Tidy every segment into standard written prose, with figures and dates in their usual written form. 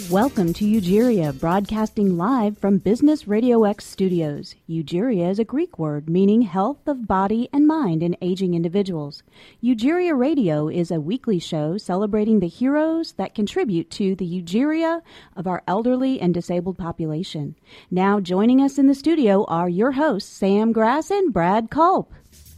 Welcome to Eugeria, broadcasting live from Business Radio X studios. Eugeria is a Greek word meaning health of body and mind in aging individuals. Eugeria Radio is a weekly show celebrating the heroes that contribute to the eugeria of our elderly and disabled population. Now joining us in the studio are your hosts, Sam Grass and Brad Culp.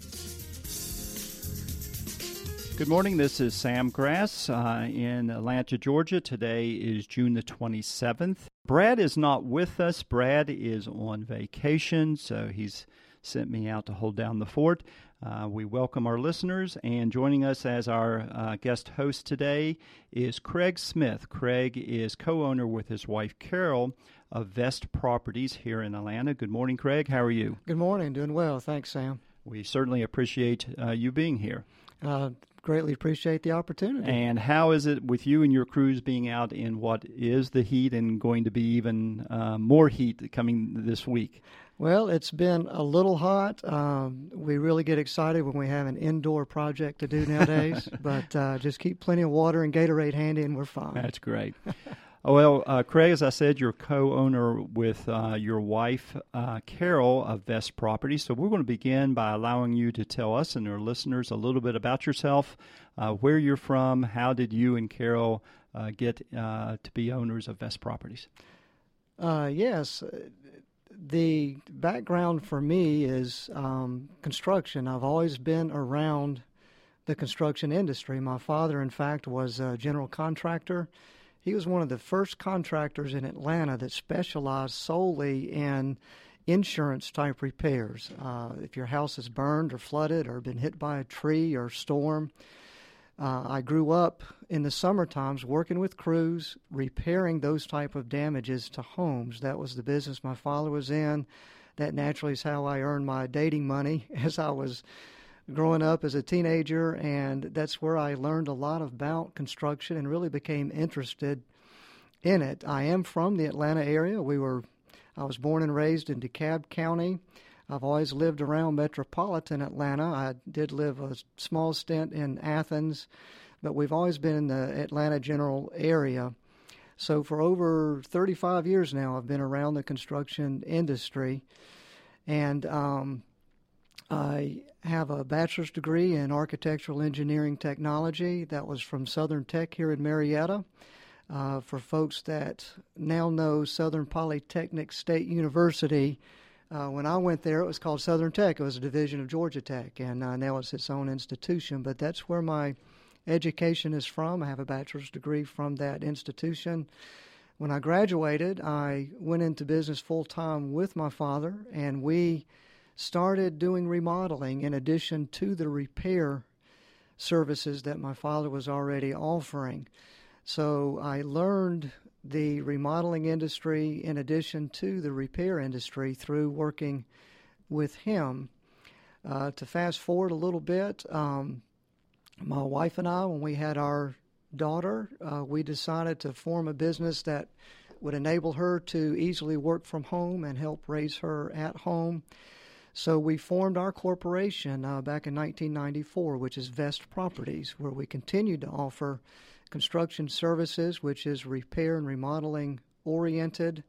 Good morning. This is Sam Grass in Atlanta, Georgia. Today is June the 27th. Brad is not with us. Brad is on vacation, so he's sent me out to hold down the fort. We welcome our listeners, and joining us as our guest host today is Craig Smith. Craig is co-owner with his wife, Carol, of Vest Properties here in Atlanta. Good morning, Craig. How are you? Good morning. Doing well. Thanks, Sam. We certainly appreciate you being here. Greatly appreciate the opportunity. And how is it with you and your crews being out in what is the heat and going to be even more heat coming this week? Well, it's been a little hot. We really get excited when we have an indoor project to do nowadays, but just keep plenty of water and Gatorade handy and we're fine. That's great. Well, Craig, as I said, you're co-owner with your wife, Carol, of Vest Properties. So we're going to begin by allowing you to tell us and our listeners a little bit about yourself, where you're from, how did you and Carol get to be owners of Vest Properties? Yes. The background for me is construction. I've always been around the construction industry. My father, in fact, was a general contractor. He was one of the first contractors in Atlanta that specialized solely in insurance-type repairs. If your house is burned or flooded or been hit by a tree or storm, I grew up in the summer times working with crews, repairing those type of damages to homes. That was the business my father was in. That naturally is how I earned my dating money as I was growing up as a teenager, and that's where I learned a lot about construction and really became interested in it. I am from the Atlanta area. I was born and raised in DeKalb County. I've always lived around metropolitan Atlanta. I did live a small stint in Athens, but we've always been in the Atlanta general area. So for over 35 years now, I've been around the construction industry, and I have a bachelor's degree in architectural engineering technology. That was from Southern Tech here in Marietta. For folks that now know Southern Polytechnic State University, when I went there, it was called Southern Tech. It was a division of Georgia Tech, and now it's its own institution. But that's where my education is from. I have a bachelor's degree from that institution. When I graduated, I went into business full-time with my father, and we started doing remodeling in addition to the repair services that my father was already offering. So I learned the remodeling industry in addition to the repair industry through working with him. To fast forward a little bit, my wife and I, when we had our daughter, we decided to form a business that would enable her to easily work from home and help raise her at home. So we formed our corporation back in 1994, which is Vest Properties, where we continue to offer construction services, which is repair and remodeling oriented.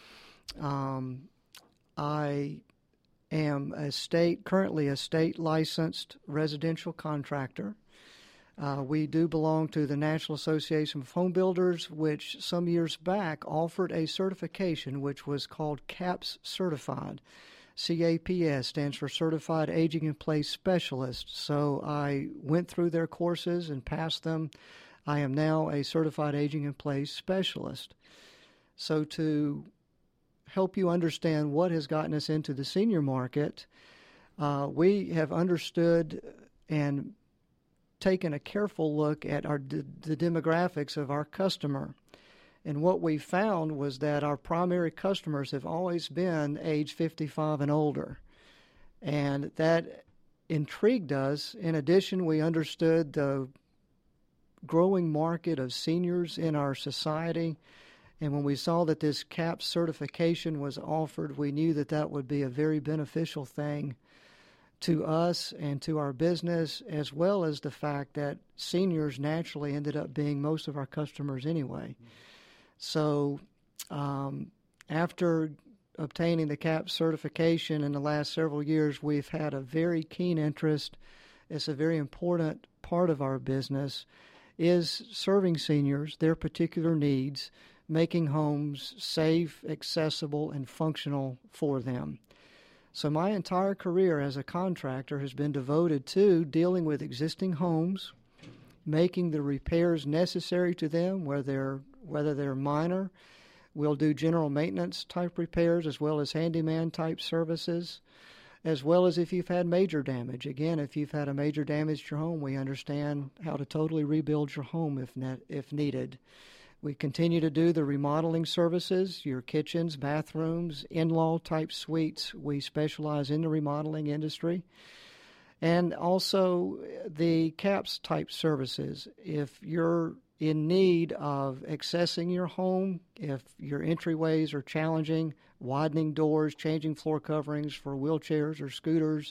I am currently a state licensed residential contractor. We do belong to the National Association of Home Builders, which some years back offered a certification which was called CAPS Certified. CAPS stands for Certified Aging in Place Specialist. So I went through their courses and passed them. I am now a Certified Aging in Place Specialist. So to help you understand what has gotten us into the senior market, we have understood and taken a careful look at the demographics of our customer. And what we found was that our primary customers have always been age 55 and older. And that intrigued us. In addition, we understood the growing market of seniors in our society. And when we saw that this CAPS certification was offered, we knew that that would be a very beneficial thing to us and to our business, as well as the fact that seniors naturally ended up being most of our customers anyway. So after obtaining the CAP certification in the last several years, we've had a very keen interest. It's a very important part of our business, is serving seniors, their particular needs, making homes safe, accessible, and functional for them. So my entire career as a contractor has been devoted to dealing with existing homes, making the repairs necessary to them, whether they're minor. We'll do general maintenance type repairs as well as handyman type services, as well as if you've had major damage. Again, if you've had a major damage to your home, we understand how to totally rebuild your home if needed. We continue to do the remodeling services, your kitchens, bathrooms, in-law type suites. We specialize in the remodeling industry. And also the CAPS type services. If you're in need of accessing your home, if your entryways are challenging, widening doors, changing floor coverings for wheelchairs or scooters,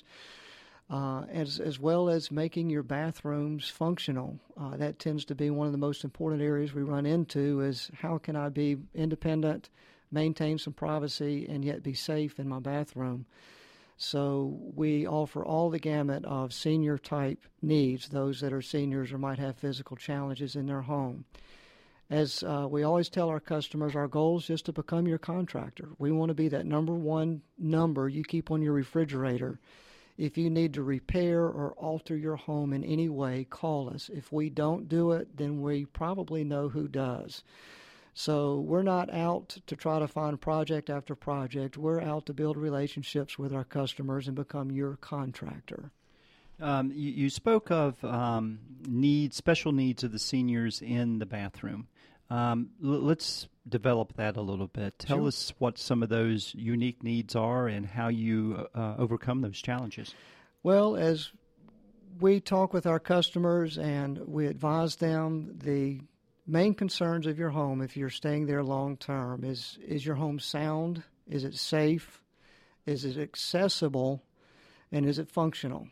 as well as making your bathrooms functional. That tends to be one of the most important areas we run into, is how can I be independent, maintain some privacy, and yet be safe in my bathroom. So we offer all the gamut of senior-type needs, those that are seniors or might have physical challenges in their home. As we always tell our customers, our goal is just to become your contractor. We want to be that number one number you keep on your refrigerator. If you need to repair or alter your home in any way, call us. If we don't do it, then we probably know who does. So we're not out to try to find project after project. We're out to build relationships with our customers and become your contractor. You spoke of special needs of the seniors in the bathroom. Let's develop that a little bit. Tell Sure. us what some of those unique needs are and how you overcome those challenges. Well, as we talk with our customers and we advise them, the main concerns of your home, if you're staying there long term, is your home sound? Is it safe? Is it accessible? And is it functional?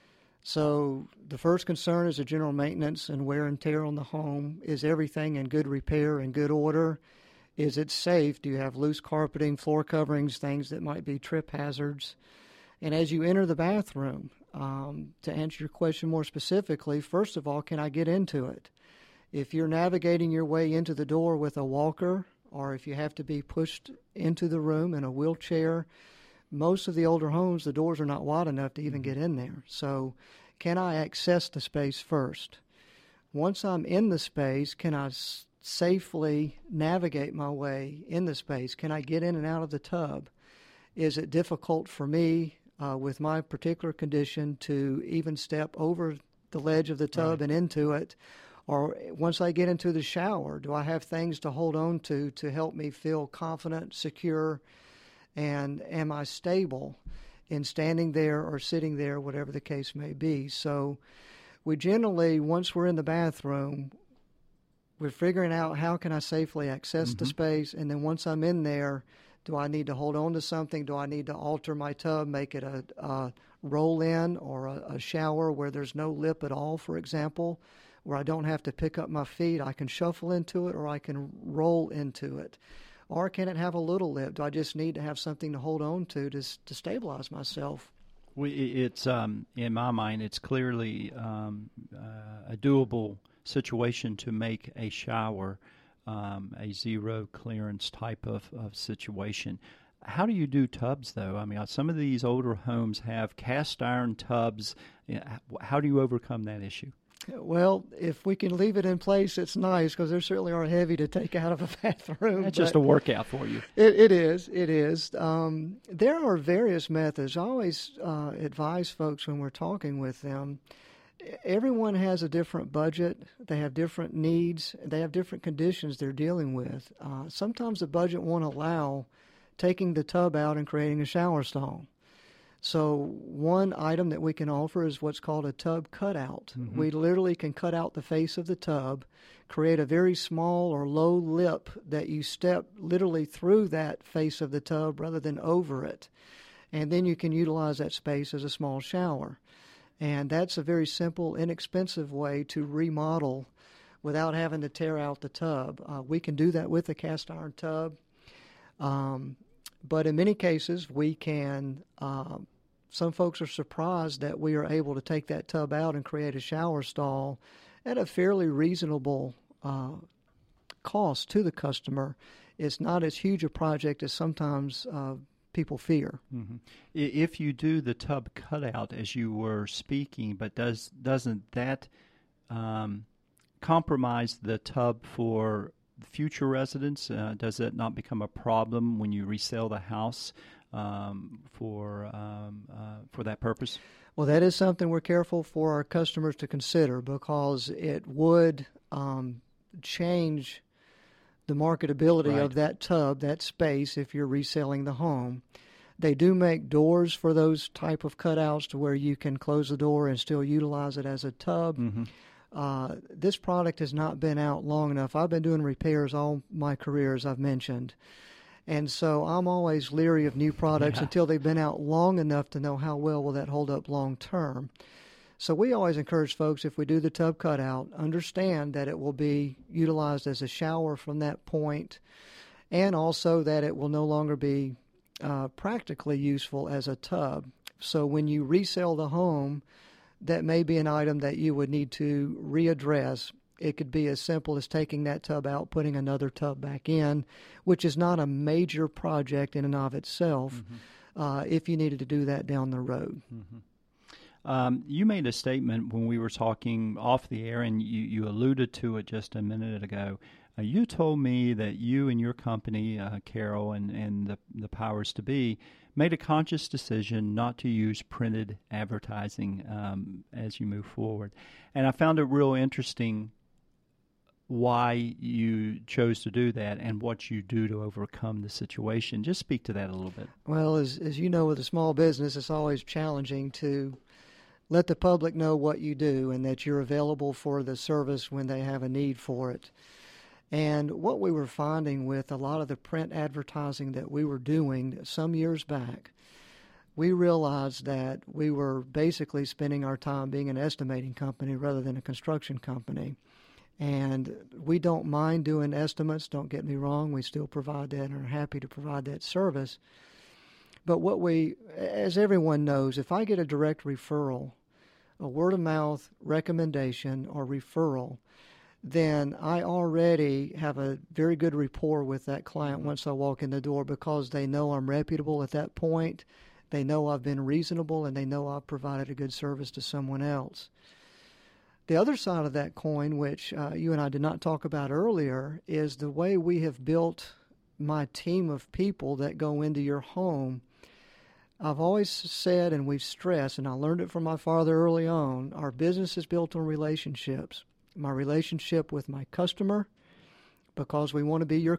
So the first concern is the general maintenance and wear and tear on the home. Is everything in good repair and good order? Is it safe? Do you have loose carpeting, floor coverings, things that might be trip hazards? And as you enter the bathroom, to answer your question more specifically, first of all, can I get into it? If you're navigating your way into the door with a walker, or if you have to be pushed into the room in a wheelchair, most of the older homes, the doors are not wide enough to even get in there. So can I access the space first? Once I'm in the space, can I safely navigate my way in the space? Can I get in and out of the tub? Is it difficult for me with my particular condition to even step over the ledge of the tub and into it? Or once I get into the shower, do I have things to hold on to help me feel confident, secure, and am I stable in standing there or sitting there, whatever the case may be? So we generally, once we're in the bathroom, we're figuring out how can I safely access the space, and then once I'm in there, do I need to hold on to something? Do I need to alter my tub, make it a roll-in or a shower where there's no lip at all, for example, where I don't have to pick up my feet? I can shuffle into it or I can roll into it. Or can it have a little lip? Do I just need to have something to hold on to stabilize myself? It's in my mind, it's clearly a doable situation to make a shower a zero clearance type of situation. How do you do tubs, though? I mean, some of these older homes have cast iron tubs. How do you overcome that issue? Well, if we can leave it in place, it's nice, because they certainly are heavy to take out of a bathroom. That's just a workout for you. It is. There are various methods. I always advise folks when we're talking with them, everyone has a different budget. They have different needs. They have different conditions they're dealing with. Sometimes the budget won't allow taking the tub out and creating a shower stall. So one item that we can offer is what's called a tub cutout. Mm-hmm. We literally can cut out the face of the tub, create a very small or low lip that you step literally through that face of the tub rather than over it. And then you can utilize that space as a small shower. And that's a very simple, inexpensive way to remodel without having to tear out the tub. We can do that with a cast iron tub. But in many cases, we can, some folks are surprised that we are able to take that tub out and create a shower stall at a fairly reasonable cost to the customer. It's not as huge a project as sometimes people fear. Mm-hmm. If you do the tub cutout as you were speaking, but doesn't that compromise the tub for future residents? Does it not become a problem when you resell the house for that purpose? Well, that is something we're careful for our customers to consider, because it would change the marketability of that tub, that space, if you're reselling the home. They do make doors for those type of cutouts to where you can close the door and still utilize it as a tub. Mm-hmm. This product has not been out long enough. I've been doing repairs all my career, as I've mentioned. And so I'm always leery of new products until they've been out long enough to know how well will that hold up long term. So we always encourage folks, if we do the tub cutout, understand that it will be utilized as a shower from that point, and also that it will no longer be practically useful as a tub. So when you resell the home, that may be an item that you would need to readdress. It could be as simple as taking that tub out, putting another tub back in, which is not a major project in and of itself, if you needed to do that down the road. Mm-hmm. You made a statement when we were talking off the air, and you alluded to it just a minute ago. You told me that you and your company, Carol and the powers to be, made a conscious decision not to use printed advertising as you move forward. And I found it real interesting why you chose to do that and what you do to overcome the situation. Just speak to that a little bit. Well, as you know, with a small business, it's always challenging to let the public know what you do and that you're available for the service when they have a need for it. And what we were finding with a lot of the print advertising that we were doing some years back, we realized that we were basically spending our time being an estimating company rather than a construction company. And we don't mind doing estimates, don't get me wrong. We still provide that and are happy to provide that service. But what we, as everyone knows, if I get a direct referral, a word-of-mouth recommendation or referral, then I already have a very good rapport with that client once I walk in the door, because they know I'm reputable at that point. They know I've been reasonable, and they know I've provided a good service to someone else. The other side of that coin, which you and I did not talk about earlier, is the way we have built my team of people that go into your home. I've always said, and we've stressed, and I learned it from my father early on, our business is built on relationships. My relationship with my customer, because we want to be your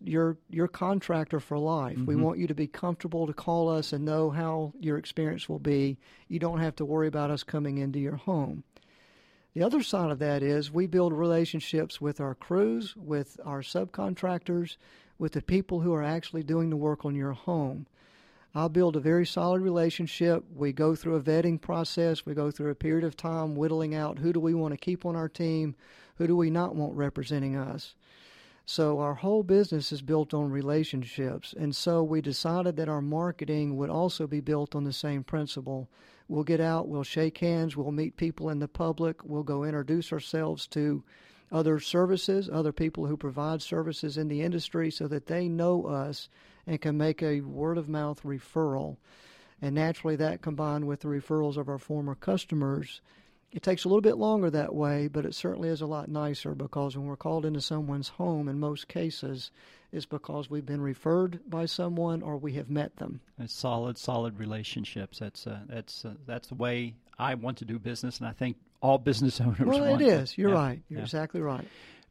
contractor for life. Mm-hmm. We want you to be comfortable to call us and know how your experience will be. You don't have to worry about us coming into your home. The other side of that is we build relationships with our crews, with our subcontractors, with the people who are actually doing the work on your home. I'll build a very solid relationship. We go through a vetting process. We go through a period of time whittling out who do we want to keep on our team, who do we not want representing us. So our whole business is built on relationships. And so we decided that our marketing would also be built on the same principle. We'll get out, we'll shake hands, we'll meet people in the public, we'll go introduce ourselves to other services, other people who provide services in the industry so that they know us and can make a word-of-mouth referral. And naturally, that combined with the referrals of our former customers, it takes a little bit longer that way, but it certainly is a lot nicer, because when we're called into someone's home, in most cases, it's because we've been referred by someone or we have met them. It's solid relationships. That's the way I want to do business, and I think all business owners want. Well, it is. You're right. You're exactly right.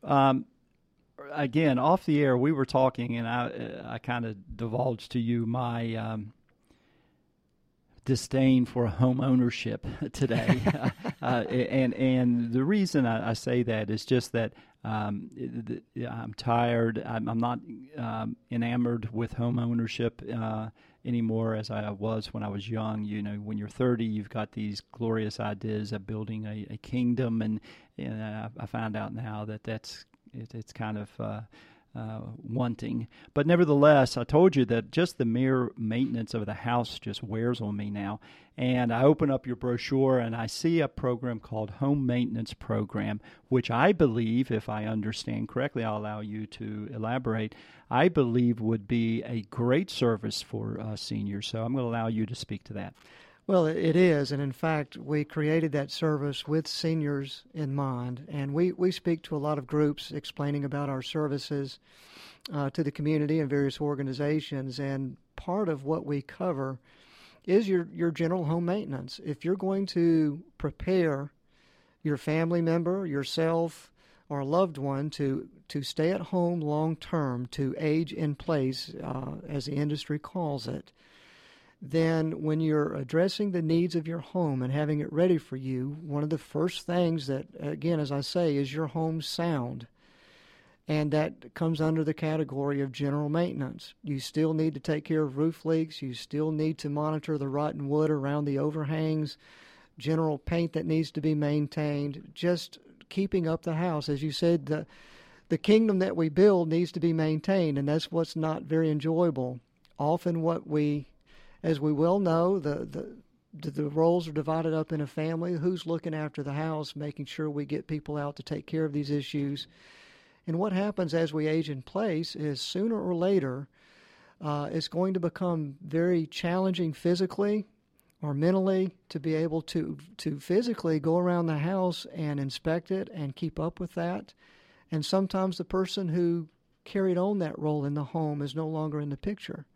Again, off the air, we were talking, and I kind of divulged to you my disdain for home ownership today. And the reason I say that is just that I'm tired. I'm not enamored with home ownership anymore as I was when I was young. You know, when you're 30, you've got these glorious ideas of building a kingdom, and I found out now that it's kind of wanting. But nevertheless, I told you that just the mere maintenance of the house just wears on me now. And I open up your brochure and I see a program called Home Maintenance Program, which I believe, if I understand correctly, I'll allow you to elaborate, I believe would be a great service for seniors. So I'm going to allow you to speak to that. Well, it is, and in fact, we created that service with seniors in mind, and we speak to a lot of groups explaining about our services to the community and various organizations, and part of what we cover is your general home maintenance. If you're going to prepare your family member, yourself, or a loved one to stay at home long term, to age in place, as the industry calls it, then when you're addressing the needs of your home and having it ready for you, one of the first things that, again, as I say, is your home sound. And that comes under the category of general maintenance. You still need to take care of roof leaks. You still need to monitor the rotten wood around the overhangs, general paint that needs to be maintained, just keeping up the house. As you said, the kingdom that we build needs to be maintained, and that's what's not very enjoyable. Often as we well know, the roles are divided up in a family. Who's looking after the house, making sure we get people out to take care of these issues. And what happens as we age in place is sooner or later, it's going to become very challenging physically or mentally to be able to physically go around the house and inspect it and keep up with that. And sometimes the person who carried on that role in the home is no longer in the picture.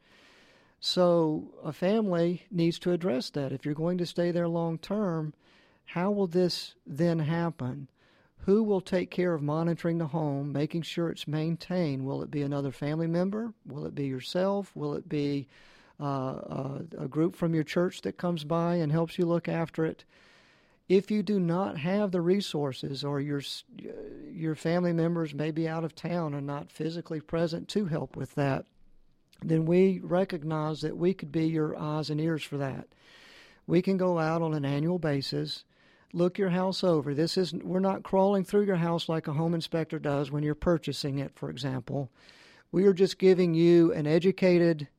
So a family needs to address that. If you're going to stay there long term, how will this then happen? Who will take care of monitoring the home, making sure it's maintained? Will it be another family member? Will it be yourself? Will it be a group from your church that comes by and helps you look after it? If you do not have the resources, or your family members may be out of town and not physically present to help with that, then we recognize that we could be your eyes and ears for that. We can go out on an annual basis, look your house over. We're not crawling through your house like a home inspector does when you're purchasing it, for example. We are just giving you an educated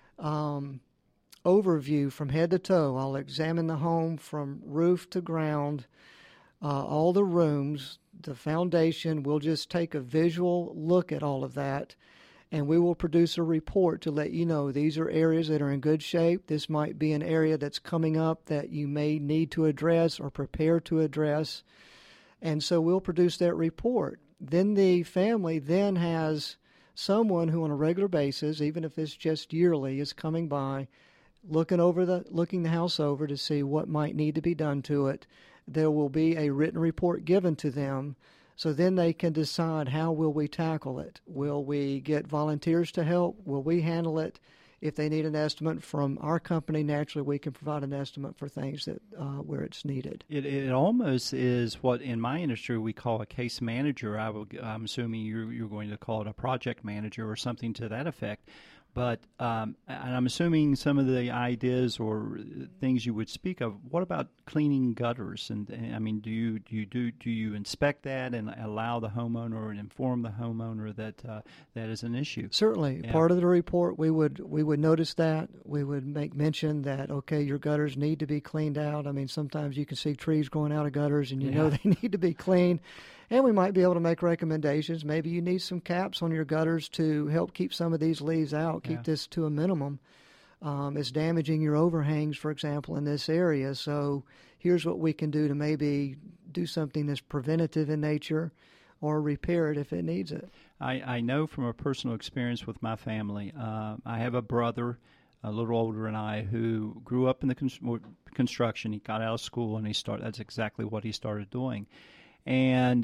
overview from head to toe. I'll examine the home from roof to ground, all the rooms, the foundation. We'll just take a visual look at all of that, and we will produce a report to let you know these are areas that are in good shape. This might be an area that's coming up that you may need to address or prepare to address. And so we'll produce that report. Then the family then has someone who on a regular basis, even if it's just yearly, is coming by, looking the house over to see what might need to be done to it. There will be a written report given to them. So then they can decide, how will we tackle it? Will we get volunteers to help? Will we handle it? If they need an estimate from our company, naturally we can provide an estimate for things that where it's needed. It almost is what in my industry we call a case manager. I'm assuming you're going to call it a project manager or something to that effect. But and I'm assuming some of the ideas or things you would speak of. What about cleaning gutters? And I mean, do you inspect that and allow the homeowner and inform the homeowner that that is an issue? Certainly, yeah. Part of the report we would notice that. We would make mention that your gutters need to be cleaned out. I mean, sometimes you can see trees growing out of gutters, and you know they need to be cleaned. And we might be able to make recommendations. Maybe you need some caps on your gutters to help keep some of these leaves out, keep this to a minimum. It's damaging your overhangs, for example, in this area. So here's what we can do to maybe do something that's preventative in nature or repair it if it needs it. I know from a personal experience with my family, I have a brother a little older than I who grew up in the construction. He got out of school and that's exactly what he started doing. And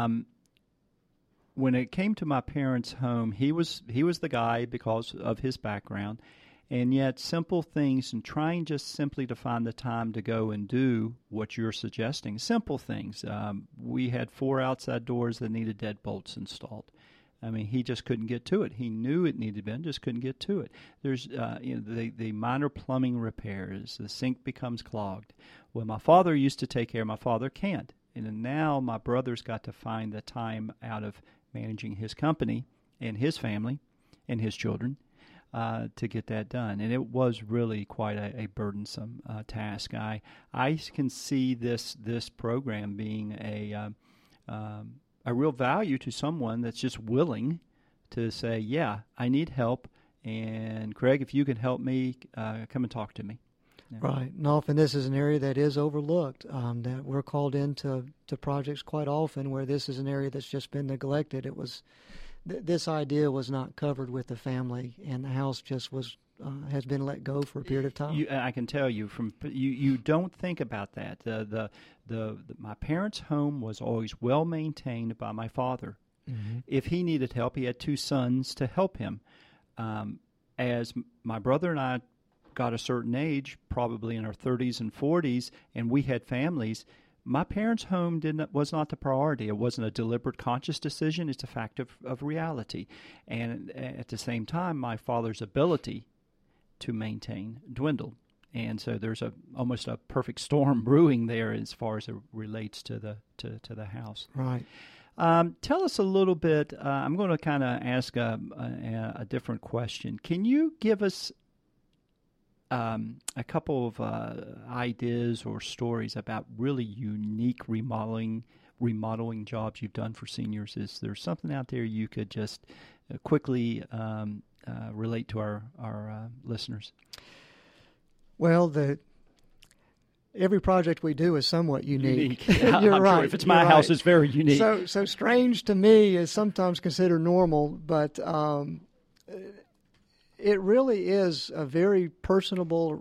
when it came to my parents' home, he was the guy because of his background, and yet simple things and trying just simply to find the time to go and do what you're suggesting. Simple things. We had 4 outside doors that needed deadbolts installed. I mean, he just couldn't get to it. He knew it needed to be done, just couldn't get to it. There's the minor plumbing repairs. The sink becomes clogged. Well, my father used to take care. My father can't. And then now my brother's got to find the time out of managing his company and his family and his children to get that done. And it was really quite a burdensome task. I can see this program being a real value to someone that's just willing to say, yeah, I need help, and Craig, if you can help me, come and talk to me. Yeah. Right. And often this is an area that is overlooked, that we're called into projects quite often where this is an area that's just been neglected. It was this idea was not covered with the family, and the house just has been let go for a period of time. I can tell you you don't think about that. My parents' home was always well maintained by my father. Mm-hmm. If he needed help, he had two sons to help him. As my brother and I got a certain age, probably in our 30s and 40s, and we had families, my parents' home was not the priority. It wasn't a deliberate, conscious decision. It's a fact of reality. And at the same time, my father's ability to maintain dwindled. And so there's almost a perfect storm brewing there as far as it relates to the house. Right. Tell us a little bit. I'm going to kind of ask a different question. Can you give us a couple of ideas or stories about really unique remodeling jobs you've done for seniors? Is there something out there you could just quickly relate to our listeners? Well, every project we do is somewhat unique. Yeah, You're I'm right. Sure if it's my house, it's very unique. So strange to me is sometimes considered normal, but it really is a very personable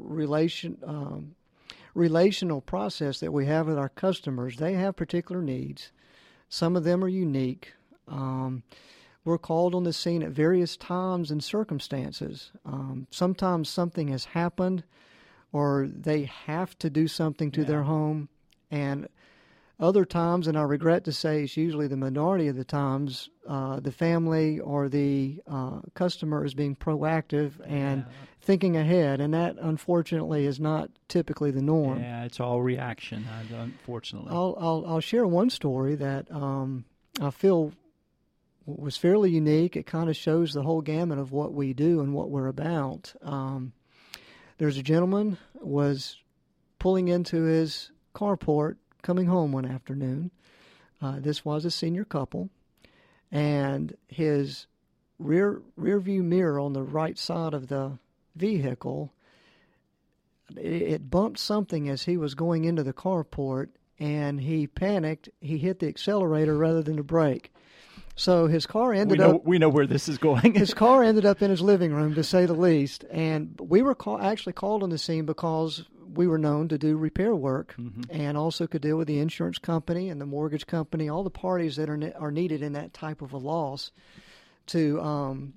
relational process that we have with our customers. They have particular needs. Some of them are unique. We're called on the scene at various times and circumstances. Sometimes something has happened, or they have to do something to their home, and other times, and I regret to say it's usually the minority of the times, the family or the customer is being proactive and thinking ahead, and that, unfortunately, is not typically the norm. Yeah, it's all reaction, unfortunately. I'll share one story that I feel was fairly unique. It kind of shows the whole gamut of what we do and what we're about. There's a gentleman was pulling into his carport coming home one afternoon. This was a senior couple, and his rear view mirror on the right side of the vehicle, it bumped something as he was going into the carport, and he panicked. He hit the accelerator rather than the brake. So his car ended up... We know where this is going. His car ended up in his living room, to say the least. And we were actually called on the scene because we were known to do repair work, and also could deal with the insurance company and the mortgage company, all the parties that are needed in that type of a loss to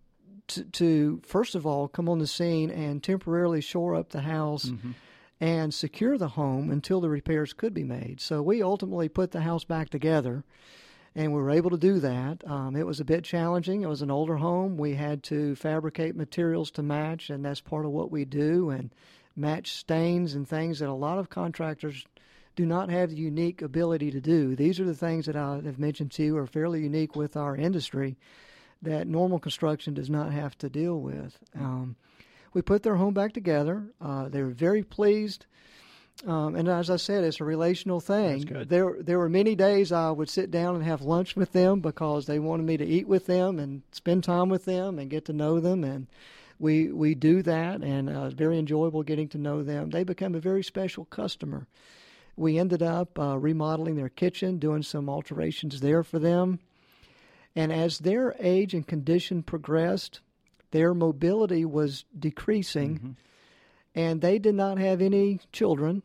first of all come on the scene and temporarily shore up the house and secure the home until the repairs could be made. So we ultimately put the house back together, and we were able to do that. It was a bit challenging. It was an older home. We had to fabricate materials to match, and that's part of what we do, and match stains and things that a lot of contractors do not have the unique ability to do. These are the things that I have mentioned to you are fairly unique with our industry that normal construction does not have to deal with. We put their home back together. They were very pleased. And as I said, it's a relational thing. That's good. There were many days I would sit down and have lunch with them because they wanted me to eat with them and spend time with them and get to know them. And we do that, and it's very enjoyable getting to know them. They become a very special customer. We ended up remodeling their kitchen, doing some alterations there for them. And as their age and condition progressed, their mobility was decreasing, and they did not have any children.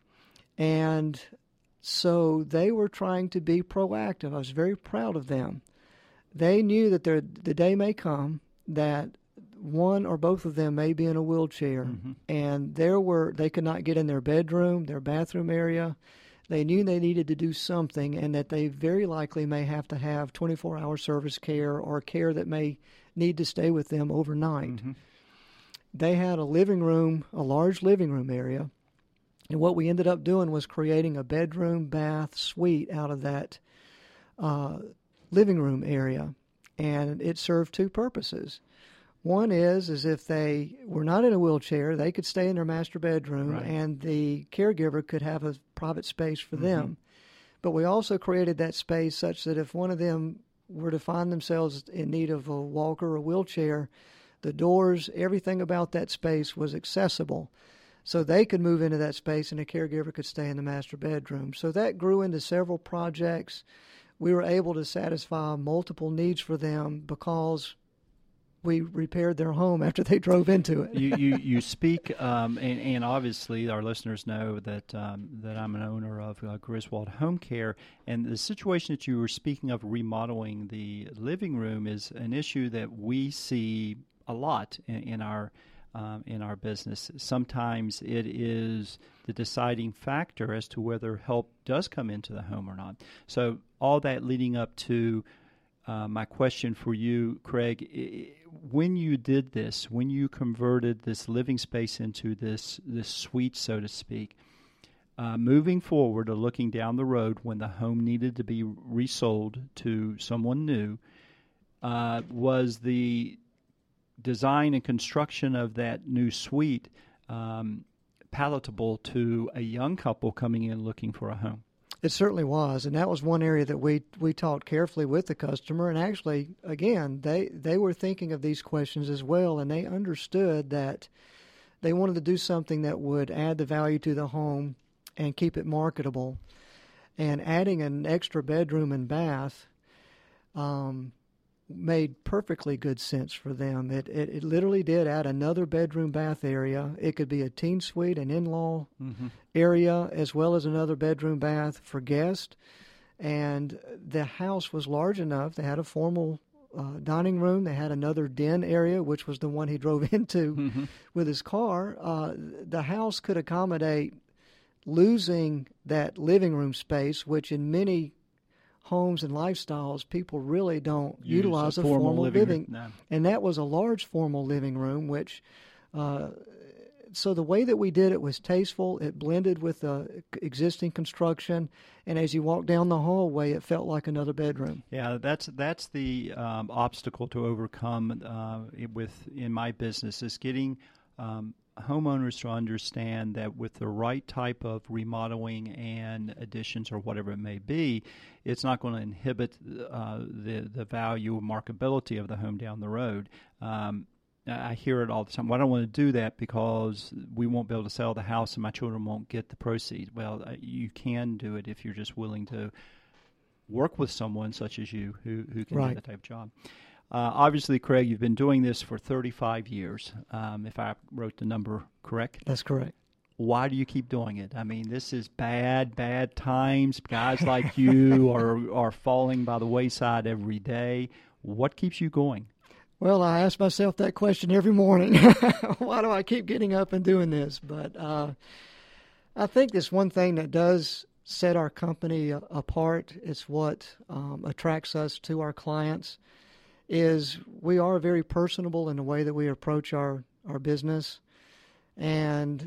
And so they were trying to be proactive. I was very proud of them. They knew that the day may come that one or both of them may be in a wheelchair, and they could not get in their bedroom, their bathroom area. They knew they needed to do something, and that they very likely may have to have 24-hour service care or care that may need to stay with them overnight. Mm-hmm. They had a living room, a large living room area, and what we ended up doing was creating a bedroom, bath, suite out of that living room area, and it served two purposes. One is if they were not in a wheelchair, they could stay in their master bedroom, right. and the caregiver could have a private space for them. But we also created that space such that if one of them were to find themselves in need of a walker or wheelchair, the doors, everything about that space was accessible. So they could move into that space and the caregiver could stay in the master bedroom. So that grew into several projects. We were able to satisfy multiple needs for them because we repaired their home after they drove into it. You speak, and obviously our listeners know that that I'm an owner of Griswold Home Care, and the situation that you were speaking of, remodeling the living room, is an issue that we see a lot in our business. Sometimes it is the deciding factor as to whether help does come into the home or not. So all that leading up to my question for you, Craig, when you did this, when you converted this living space into this suite, so to speak, moving forward or looking down the road when the home needed to be resold to someone new, was the design and construction of that new suite palatable to a young couple coming in looking for a home? It certainly was, and that was one area that we talked carefully with the customer. And actually, again, they were thinking of these questions as well, and they understood that they wanted to do something that would add the value to the home and keep it marketable. And adding an extra bedroom and bath made perfectly good sense for them. It literally did add another bedroom bath area. It could be a teen suite, an in-law area, as well as another bedroom bath for guests. And the house was large enough. They had a formal dining room. They had another den area, which was the one he drove into with his car. The house could accommodate losing that living room space, which in many homes and lifestyles, people really don't utilize a formal living. No. And that was a large formal living room, which, so the way that we did it was tasteful. It blended with the existing construction, and as you walk down the hallway, it felt like another bedroom. Yeah, that's the obstacle to overcome in my business, is getting homeowners to understand that with the right type of remodeling and additions or whatever it may be, it's not going to inhibit the value or marketability of the home down the road. I hear it all the time. Well, I don't want to do that because we won't be able to sell the house and my children won't get the proceeds. Well, you can do it if you're just willing to work with someone such as you who can do that type of job. Obviously, Craig, you've been doing this for 35 years, if I wrote the number correct. That's correct. Why do you keep doing it? I mean, this is bad times. Guys like you are falling by the wayside every day. What keeps you going? Well, I ask myself that question every morning. Why do I keep getting up and doing this? But I think there's one thing that does set our company apart. It's what attracts us to our clients. Is we are very personable in the way that we approach our business, and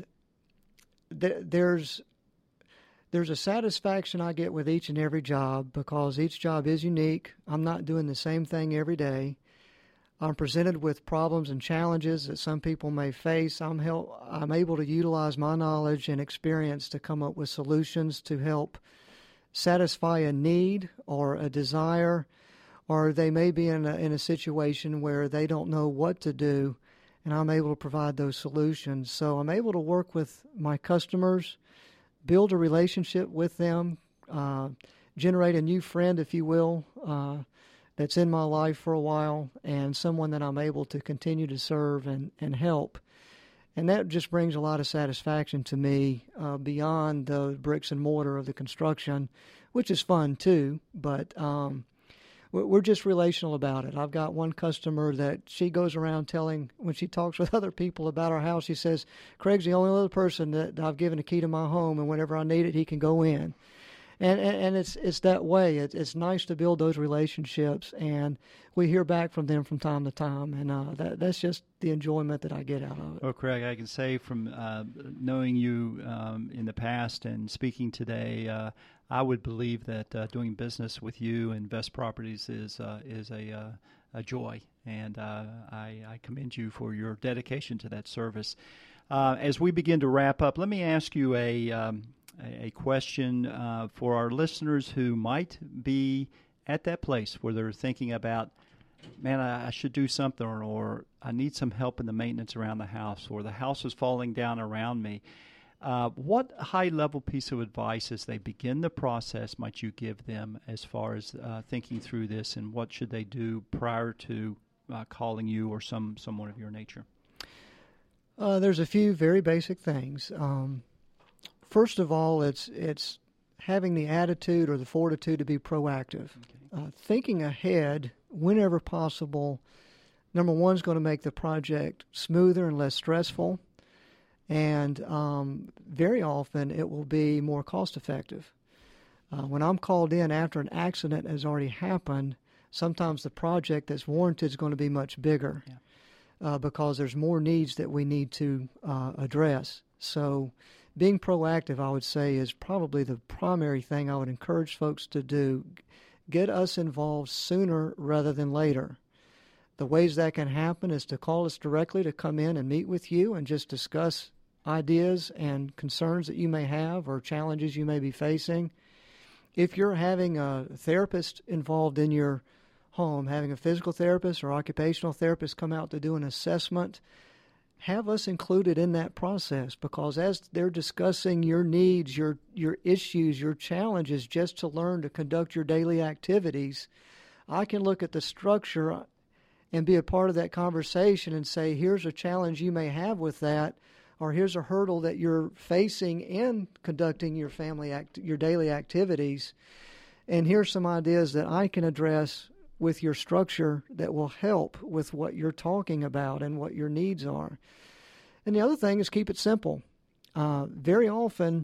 there's a satisfaction I get with each and every job because each job is unique. I'm not doing the same thing every day. I'm presented with problems and challenges that some people may face. I'm able to utilize my knowledge and experience to come up with solutions to help satisfy a need or a desire, or they may be in a situation where they don't know what to do, and I'm able to provide those solutions. So I'm able to work with my customers, build a relationship with them, generate a new friend, if you will, that's in my life for a while, and someone that I'm able to continue to serve and help. And that just brings a lot of satisfaction to me beyond the bricks and mortar of the construction, which is fun too. But we're just relational about it. I've got one customer that she goes around telling, when she talks with other people about our house, she says, Craig's the only other person that I've given a key to my home, and whenever I need it, he can go in. And it's that way. It's nice to build those relationships, and we hear back from them from time to time, and that's just the enjoyment that I get out of it. Well, Craig, I can say from knowing you in the past and speaking today, I would believe that doing business with you and Vest Properties is a joy, and I commend you for your dedication to that service. As we begin to wrap up, let me ask you a question for our listeners who might be at that place where they're thinking about, man, I should do something, or I need some help in the maintenance around the house, or the house is falling down around me. What high-level piece of advice as they begin the process might you give them as far as thinking through this, and what should they do prior to calling you or someone of your nature? There's a few very basic things. First of all, it's having the attitude or the fortitude to be proactive. Okay. Thinking ahead whenever possible, number one, is going to make the project smoother and less stressful. And very often it will be more cost-effective. When I'm called in after an accident has already happened, sometimes the project that's warranted is going to be much bigger because there's more needs that we need to address. So being proactive, I would say, is probably the primary thing I would encourage folks to do. Get us involved sooner rather than later. The ways that can happen is to call us directly to come in and meet with you and just discuss ideas and concerns that you may have or challenges you may be facing. If you're having a therapist involved in your home, having a physical therapist or occupational therapist come out to do an assessment, have us included in that process, because as they're discussing your needs, your issues, your challenges, just to learn to conduct your daily activities, I can look at the structure and be a part of that conversation and say, here's a challenge you may have with that, or here's a hurdle that you're facing in conducting your your daily activities, and here's some ideas that I can address with your structure that will help with what you're talking about and what your needs are. And the other thing is keep it simple. Very often,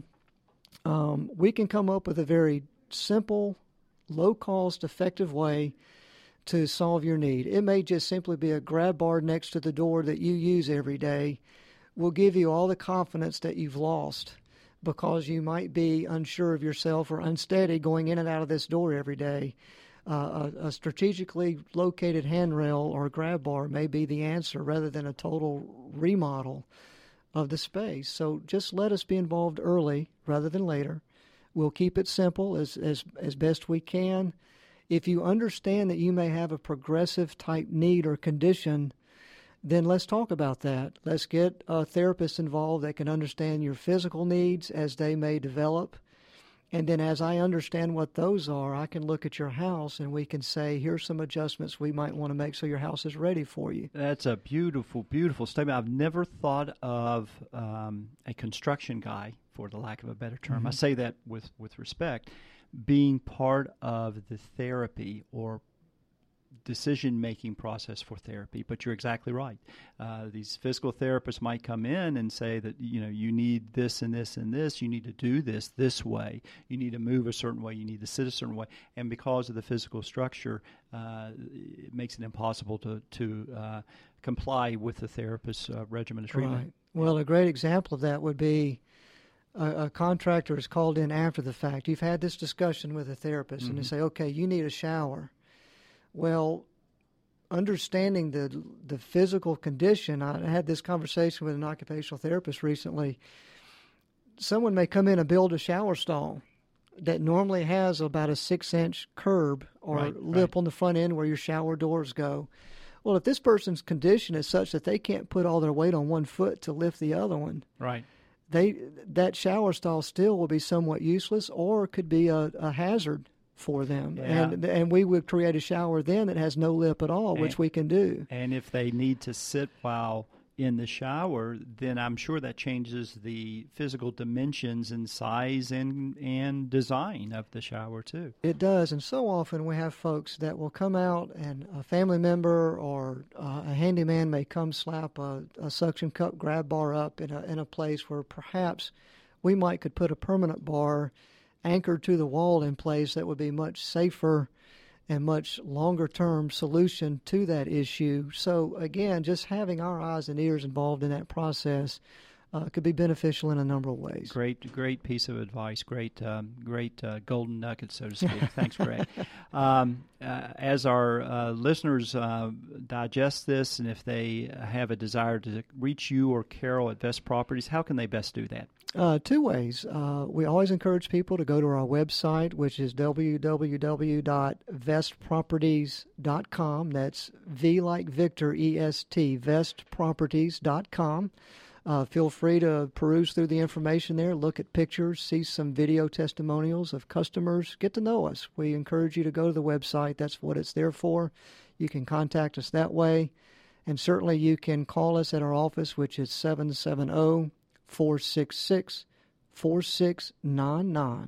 we can come up with a very simple, low-cost, effective way to solve your need. It may just simply be a grab bar next to the door that you use every day. Will give you all the confidence that you've lost because you might be unsure of yourself or unsteady going in and out of this door every day. A strategically located handrail or grab bar may be the answer rather than a total remodel of the space. So just let us be involved early rather than later. We'll keep it simple as best we can. If you understand that you may have a progressive type need or condition, then let's talk about that. Let's get a therapist involved that can understand your physical needs as they may develop. And then as I understand what those are, I can look at your house and we can say, here's some adjustments we might want to make so your house is ready for you. That's a beautiful, beautiful statement. I've never thought of a construction guy, for the lack of a better term. Mm-hmm. I say that with respect, being part of the therapy or decision-making process for therapy. But you're exactly right. These physical therapists might come in and say that, you need this and this and this. You need to do this way. You need to move a certain way. You need to sit a certain way. And because of the physical structure, it makes it impossible to comply with the therapist's regimen of treatment. Right. Well, a great example of that would be a contractor is called in after the fact. You've had this discussion with a therapist, mm-hmm. and they say, okay, you need a shower. Well, understanding the physical condition, I had this conversation with an occupational therapist recently. Someone may come in and build a shower stall that normally has about a 6-inch curb or lip on the front end where your shower doors go. Well, if this person's condition is such that they can't put all their weight on one foot to lift the other one, that shower stall still will be somewhat useless or could be a hazard for them. Yeah. And we would create a shower then that has no lip at all, which we can do. And if they need to sit while in the shower, then I'm sure that changes the physical dimensions and size and design of the shower too. It does, and so often we have folks that will come out, and a family member or a handyman may come slap a suction cup grab bar up in a place where perhaps we could put a permanent bar anchored to the wall in place that would be much safer and much longer-term solution to that issue. So, again, just having our eyes and ears involved in that process could be beneficial in a number of ways. Great piece of advice. Great golden nugget, so to speak. Thanks, Greg. As our listeners digest this, and if they have a desire to reach you or Carol at Vest Properties, how can they best do that? Two ways. We always encourage people to go to our website, which is www.vestproperties.com. That's V like Victor, EST, vestproperties.com. Feel free to peruse through the information there, look at pictures, see some video testimonials of customers, get to know us. We encourage you to go to the website. That's what it's there for. You can contact us that way. And certainly you can call us at our office, which is 770-466-4699,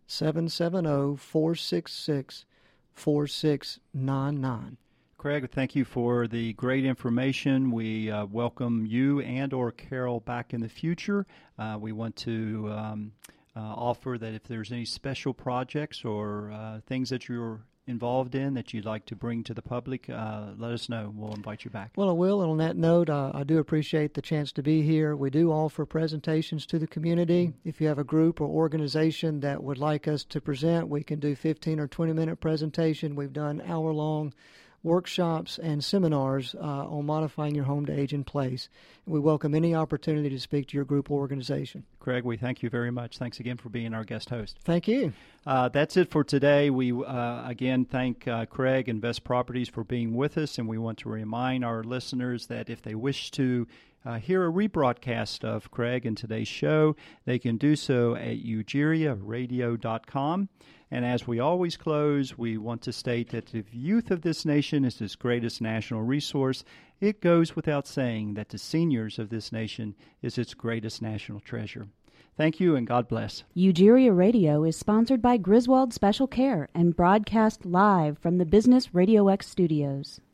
770-466-4699. Craig, thank you for the great information. We welcome you and or Carol back in the future. We want to offer that if there's any special projects or things that you're involved in that you'd like to bring to the public, let us know. We'll invite you back. Well, I will. And on that note, I do appreciate the chance to be here. We do offer presentations to the community. If you have a group or organization that would like us to present, we can do 15 or 20-minute presentation. We've done hour-long workshops and seminars on modifying your home to age in place. And we welcome any opportunity to speak to your group or organization. Craig, we thank you very much. Thanks again for being our guest host. Thank you. That's it for today. We again thank Craig and Vest Properties for being with us, and we want to remind our listeners that if they wish to hear a rebroadcast of Craig and today's show, they can do so at ujiriaradio.com. And as we always close, we want to state that the youth of this nation is its greatest national resource. It goes without saying that the seniors of this nation is its greatest national treasure. Thank you, and God bless. Ujiria Radio is sponsored by Griswold Special Care and broadcast live from the Business Radio X studios.